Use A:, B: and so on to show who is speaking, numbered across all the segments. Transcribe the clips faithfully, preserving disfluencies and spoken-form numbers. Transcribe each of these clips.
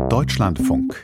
A: Deutschlandfunk.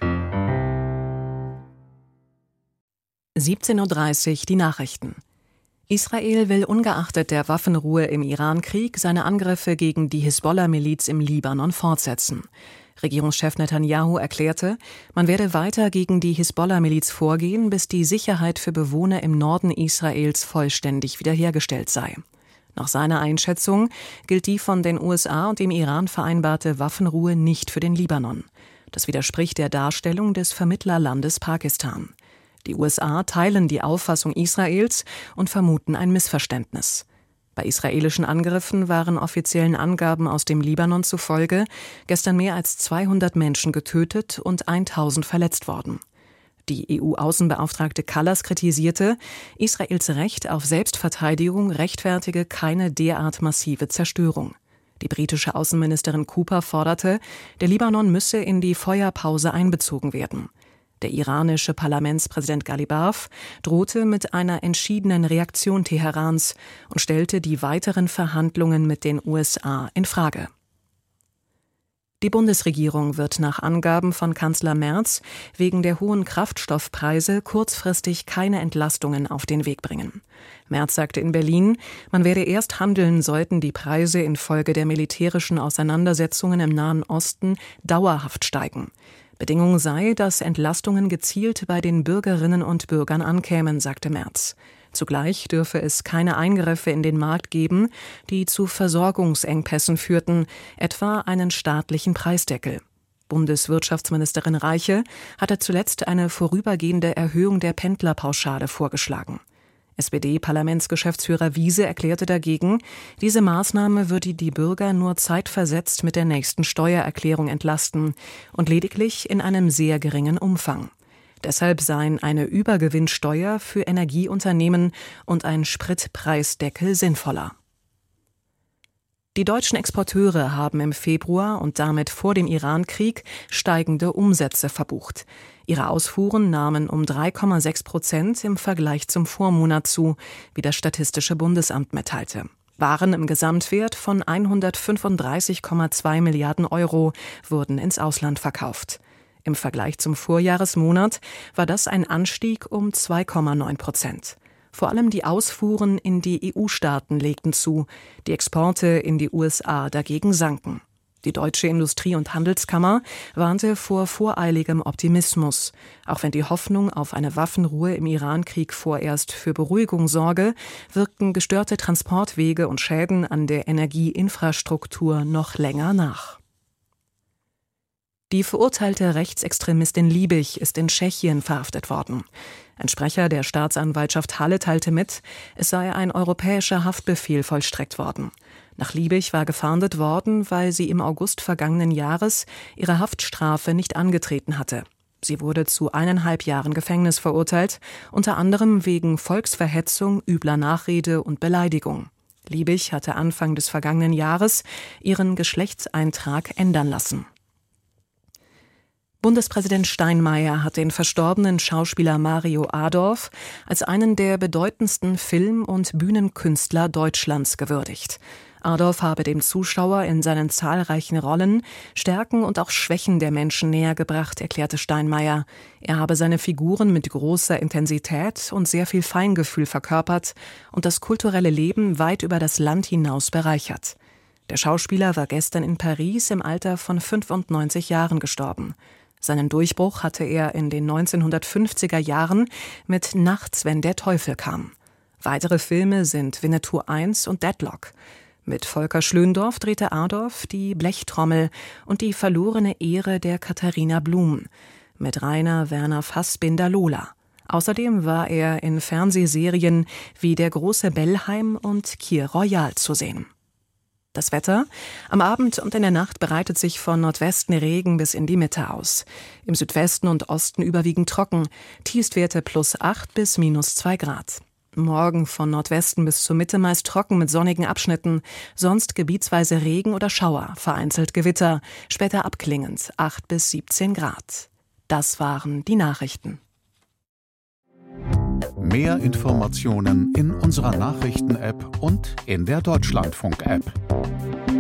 B: siebzehn Uhr dreißig, die Nachrichten. Israel will ungeachtet der Waffenruhe im Iran-Krieg seine Angriffe gegen die Hisbollah-Miliz im Libanon fortsetzen. Regierungschef Netanyahu erklärte, man werde weiter gegen die Hisbollah-Miliz vorgehen, bis die Sicherheit für Bewohner im Norden Israels vollständig wiederhergestellt sei. Nach seiner Einschätzung gilt die von den U S A und dem Iran vereinbarte Waffenruhe nicht für den Libanon. Das widerspricht der Darstellung des Vermittlerlandes Pakistan. Die U S A teilen die Auffassung Israels und vermuten ein Missverständnis. Bei israelischen Angriffen waren offiziellen Angaben aus dem Libanon zufolge gestern mehr als zweihundert Menschen getötet und tausend verletzt worden. Die E U-Außenbeauftragte Kallas kritisierte, Israels Recht auf Selbstverteidigung rechtfertige keine derart massive Zerstörung. Die britische Außenministerin Cooper forderte, der Libanon müsse in die Feuerpause einbezogen werden. Der iranische Parlamentspräsident Ghalibaf drohte mit einer entschiedenen Reaktion Teherans und stellte die weiteren Verhandlungen mit den U S A in Frage. Die Bundesregierung wird nach Angaben von Kanzler Merz wegen der hohen Kraftstoffpreise kurzfristig keine Entlastungen auf den Weg bringen. Merz sagte in Berlin, man werde erst handeln, sollten die Preise infolge der militärischen Auseinandersetzungen im Nahen Osten dauerhaft steigen. Bedingung sei, dass Entlastungen gezielt bei den Bürgerinnen und Bürgern ankämen, sagte Merz. Zugleich dürfe es keine Eingriffe in den Markt geben, die zu Versorgungsengpässen führten, etwa einen staatlichen Preisdeckel. Bundeswirtschaftsministerin Reiche hatte zuletzt eine vorübergehende Erhöhung der Pendlerpauschale vorgeschlagen. S P D-Parlamentsgeschäftsführer Wiese erklärte dagegen, diese Maßnahme würde die Bürger nur zeitversetzt mit der nächsten Steuererklärung entlasten und lediglich in einem sehr geringen Umfang. Deshalb seien eine Übergewinnsteuer für Energieunternehmen und ein Spritpreisdeckel sinnvoller. Die deutschen Exporteure haben im Februar und damit vor dem Iran-Krieg steigende Umsätze verbucht. Ihre Ausfuhren nahmen um drei Komma sechs Prozent im Vergleich zum Vormonat zu, wie das Statistische Bundesamt mitteilte. Waren im Gesamtwert von hundertfünfunddreißig Komma zwei Milliarden Euro wurden ins Ausland verkauft. Im Vergleich zum Vorjahresmonat war das ein Anstieg um zwei Komma neun Prozent. Vor allem die Ausfuhren in die E U-Staaten legten zu, die Exporte in die U S A dagegen sanken. Die Deutsche Industrie- und Handelskammer warnte vor voreiligem Optimismus. Auch wenn die Hoffnung auf eine Waffenruhe im Iran-Krieg vorerst für Beruhigung sorge, wirkten gestörte Transportwege und Schäden an der Energieinfrastruktur noch länger nach. Die verurteilte Rechtsextremistin Liebig ist in Tschechien verhaftet worden. Ein Sprecher der Staatsanwaltschaft Halle teilte mit, es sei ein europäischer Haftbefehl vollstreckt worden. Nach Liebig war gefahndet worden, weil sie im August vergangenen Jahres ihre Haftstrafe nicht angetreten hatte. Sie wurde zu eineinhalb Jahren Gefängnis verurteilt, unter anderem wegen Volksverhetzung, übler Nachrede und Beleidigung. Liebig hatte Anfang des vergangenen Jahres ihren Geschlechtseintrag ändern lassen. Bundespräsident Steinmeier hat den verstorbenen Schauspieler Mario Adorf als einen der bedeutendsten Film- und Bühnenkünstler Deutschlands gewürdigt. Adorf habe dem Zuschauer in seinen zahlreichen Rollen Stärken und auch Schwächen der Menschen nähergebracht, erklärte Steinmeier. Er habe seine Figuren mit großer Intensität und sehr viel Feingefühl verkörpert und das kulturelle Leben weit über das Land hinaus bereichert. Der Schauspieler war gestern in Paris im Alter von fünfundneunzig Jahren gestorben. Seinen Durchbruch hatte er in den neunzehnhundertfünfziger Jahren mit Nachts, wenn der Teufel kam. Weitere Filme sind Winnetou eins und Deadlock. Mit Volker Schlöndorff drehte Adorf die Blechtrommel und die verlorene Ehre der Katharina Blum. Mit Rainer Werner Fassbinder Lola. Außerdem war er in Fernsehserien wie Der große Bellheim und Kir Royal zu sehen. Das Wetter? Am Abend und in der Nacht breitet sich von Nordwesten Regen bis in die Mitte aus. Im Südwesten und Osten überwiegend trocken, Tiefstwerte plus acht bis minus zwei Grad. Morgen von Nordwesten bis zur Mitte meist trocken mit sonnigen Abschnitten, sonst gebietsweise Regen oder Schauer, vereinzelt Gewitter, später abklingend acht bis siebzehn Grad. Das waren die Nachrichten.
A: Mehr Informationen in unserer Nachrichten-App und in der Deutschlandfunk-App.